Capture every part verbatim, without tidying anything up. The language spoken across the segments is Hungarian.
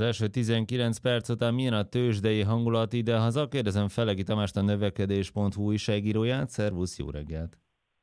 Az első tizenkilenc perc után milyen a tőzsdei hangulat ide-haza? Kérdezem Felegi Tamást, a növekedés pont hu újságíróját. Szervusz, jó reggelt!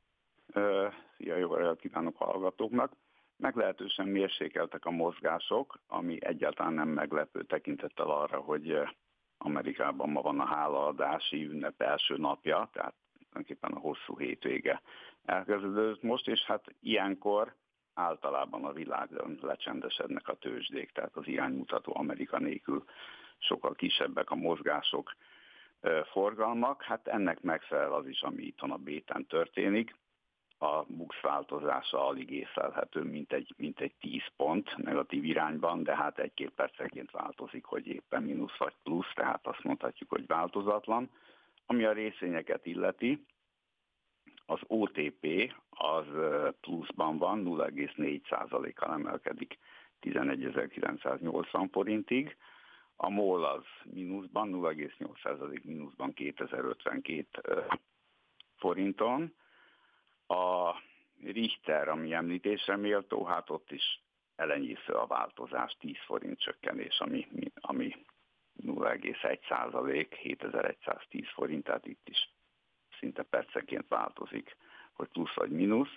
Szia, jó reggelt kívánok hallgatóknak! Meglehetősen mérsékeltek a mozgások, ami egyáltalán nem meglepő tekintettel arra, hogy Amerikában ma van a hálaadási ünnep első napja, tehát tulajdonképpen a hosszú hétvége elkezdődött most, és hát ilyenkor általában a világon lecsendesednek a tőzsdék, tehát az iránymutató Amerika nélkül sokkal kisebbek a mozgások, forgalmak. Hát ennek megfelel az is, ami itthon a béten történik. A BUX változása alig észlelhető, mint egy, mint egy tíz pont negatív irányban, de hát egy-két percenként változik, hogy éppen mínusz vagy plusz, tehát azt mondhatjuk, hogy változatlan. Ami a részvényeket illeti, az o té pé az pluszban van, nulla egész négy százalékkal emelkedik tizenegyezer-kilencszáznyolcvan forintig. A MOL az mínuszban, nulla egész nyolc százalék mínuszban kétezer-ötvenkét forinton. A Richter, ami említésre méltó, hát ott is elenyésző a változás, tíz forint csökkenés, ami, ami nulla egész egy százalék, hétezer-száztíz forint, tehát itt is szinte percenként változik, hogy plusz vagy mínusz.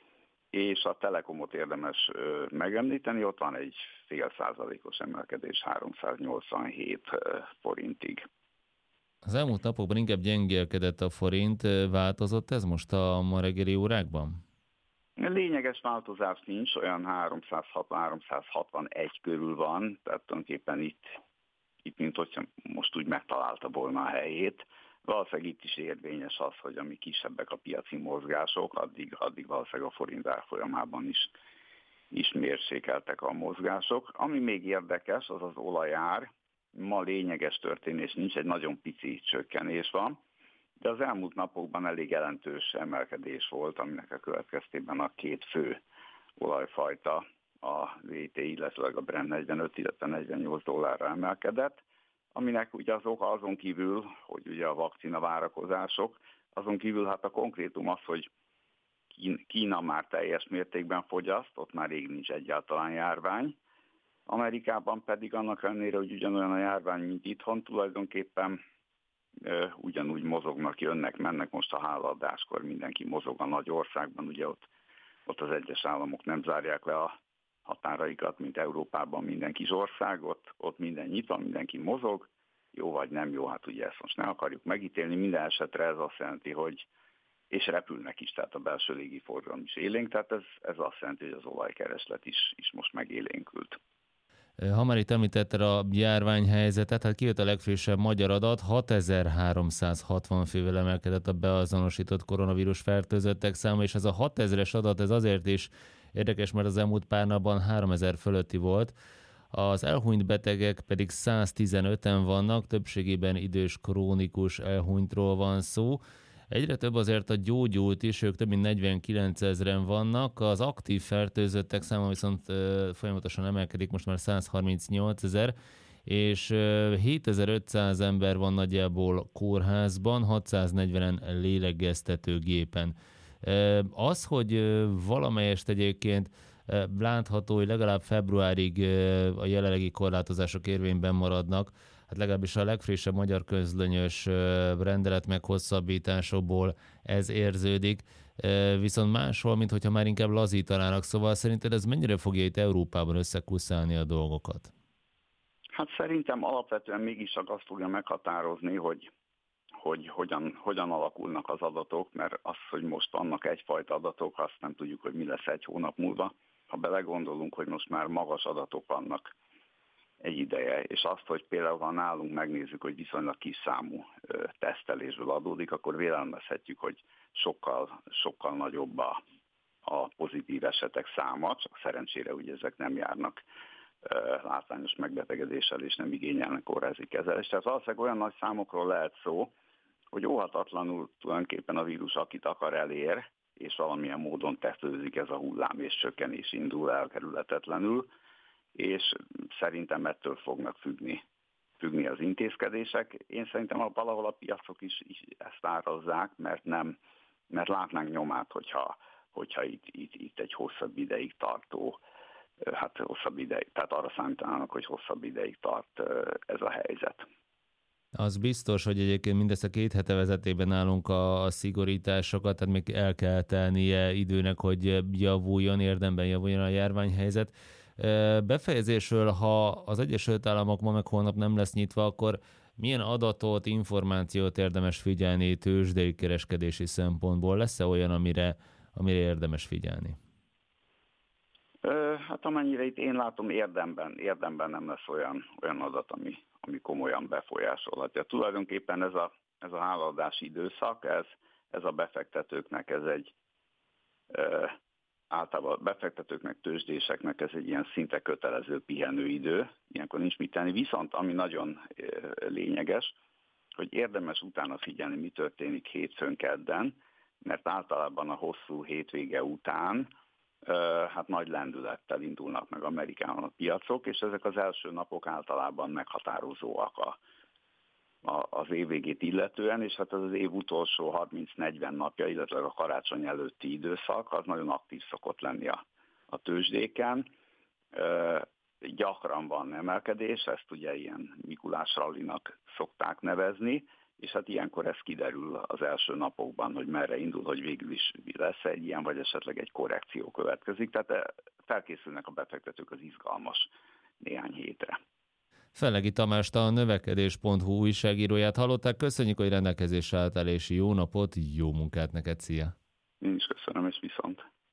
És a Telekomot érdemes megemlíteni, ott van egy fél százalékos emelkedés háromszáznyolcvanhét forintig. Az elmúlt napokban inkább gyengélkedett a forint, változott ez most a ma reggeli órákban? Lényeges változás nincs, olyan háromszázhatvan-háromszázhatvanegy körül van, tehát tulajdonképpen itt, itt mint hogyha most úgy megtalálta volna a helyét. Valószínűleg itt is érvényes az, hogy ami kisebbek a piaci mozgások, addig, addig valószínűleg a forint árfolyamában is, is mérsékeltek a mozgások. Ami még érdekes, az az olajár. Ma lényeges történés nincs, egy nagyon pici csökkenés van, de az elmúlt napokban elég jelentős emelkedés volt, aminek a következtében a két fő olajfajta, a vé té, illetve a Brent negyvenöt, illetve negyvennyolc dollárra emelkedett, aminek ugye az oka azon kívül, hogy ugye a vakcina várakozások, azon kívül hát a konkrétum az, hogy Kína már teljes mértékben fogyaszt, ott már rég nincs egyáltalán járvány. Amerikában pedig annak ellenére, hogy ugyanolyan a járvány, mint itthon, tulajdonképpen ö, ugyanúgy mozognak, jönnek, mennek most a hálaadáskor, mindenki mozog a nagy országban, ugye ott, ott az egyes államok nem zárják le a határaikat, mint Európában minden kis ország, ott, ott minden nyitva, mindenki mozog, jó vagy nem jó, hát ugye ezt most ne akarjuk megítélni, minden esetre ez azt jelenti, hogy és repülnek is, tehát a belső légiforgalom is élénk, tehát ez, ez azt jelenti, hogy az olajkereslet is, is most megélénkült. Ha már itt említetted a járványhelyzetet, hát kijött a legfrissebb magyar adat, hatezer-háromszázhatvan fővel emelkedett a beazonosított koronavírus fertőzöttek száma, és ez a hatezres adat, ez azért is érdekes, mert az elmúlt pár napban háromezer fölötti volt. Az elhunyt betegek pedig száztizenöten vannak, többségében idős krónikus elhunytról van szó. Egyre több azért a gyógyult is, ők több mint negyvenkilencezren vannak, az aktív fertőzöttek száma viszont folyamatosan emelkedik, most már százharmincnyolcezer, és hétezer-ötszáz ember van nagyjából kórházban, hatszáznegyvenen lélegeztetőgépen. Az, hogy valamelyest egyébként látható, hogy legalább februárig a jelenlegi korlátozások érvényben maradnak, hát legalábbis a legfrissebb magyar közlönyös rendelet meghosszabbításokból ez érződik, viszont máshol, mint hogyha már inkább lazítanának, szóval szerinted ez mennyire fogja itt Európában összekuszálni a dolgokat? Hát szerintem alapvetően mégis azt fogja meghatározni, hogy, hogy hogyan, hogyan alakulnak az adatok, mert az, hogy most vannak egyfajta adatok, azt nem tudjuk, hogy mi lesz egy hónap múlva. Ha belegondolunk, hogy most már magas adatok vannak egy ideje, és azt, hogy például ha nálunk megnézzük, hogy viszonylag kis számú ö, tesztelésből adódik, akkor vélelmezhetjük, hogy sokkal, sokkal nagyobb a, a pozitív esetek száma, csak szerencsére ugye ezek nem járnak ö, látványos megbetegedéssel, és nem igényelnek kórházi kezelést. Tehát valószínűleg olyan nagy számokról lehet szó, hogy óhatatlanul tulajdonképpen a vírus, akit akar, elér, és valamilyen módon tetőzik ez a hullám, és csökkenés indul el kerületetlenül, és szerintem ettől fognak függni, függni az intézkedések. Én szerintem valahol a piacok is, is ezt árazzák, mert, nem, mert látnánk nyomát, hogyha, hogyha itt, itt, itt egy hosszabb ideig tartó hát hosszabb ideig, tehát arra számítanának, hogy hosszabb ideig tart ez a helyzet. Az biztos, hogy egyébként mindezt a két hete vezetében állunk a, a szigorításokat, tehát még el kell telnie időnek, hogy javuljon, érdemben javuljon a járványhelyzet. Befejezésről, ha az Egyesült Államok ma meg holnap nem lesz nyitva, akkor milyen adatot, információt érdemes figyelni tőzsdei kereskedési szempontból? Lesz-e olyan, amire, amire érdemes figyelni? Hát amennyire itt én látom, érdemben, érdemben nem lesz olyan, olyan adat, ami, ami komolyan befolyásolhatja. Tulajdonképpen ez a, ez a hálaadási időszak, ez, ez a befektetőknek, ez egy e, általában befektetőknek, tőzsdéseknek ez egy ilyen szinte kötelező pihenőidő, ilyenkor nincs mit tenni. Viszont ami nagyon e, lényeges, hogy érdemes utána figyelni, mi történik hétfőn, kedden, mert általában a hosszú hétvége után hát nagy lendülettel indulnak meg Amerikában a piacok, és ezek az első napok általában meghatározóak a, a, az év végét illetően, és hát ez az év utolsó harminc-negyven napja, illetve a karácsony előtti időszak, az nagyon aktív szokott lenni a, a tőzsdéken. E, gyakran van emelkedés, ezt ugye ilyen Mikulás rallinak szokták nevezni, és hát ilyenkor ez kiderül az első napokban, hogy merre indul, hogy végül is lesz egy ilyen, vagy esetleg egy korrekció következik. Tehát felkészülnek a befektetők az izgalmas néhány hétre. Fellegi Tamást, a növekedés pont hu újságíróját hallották. Köszönjük, hogy rendelkezésre álltál, és jó napot, jó munkát neked, szia! Én is köszönöm, és viszont!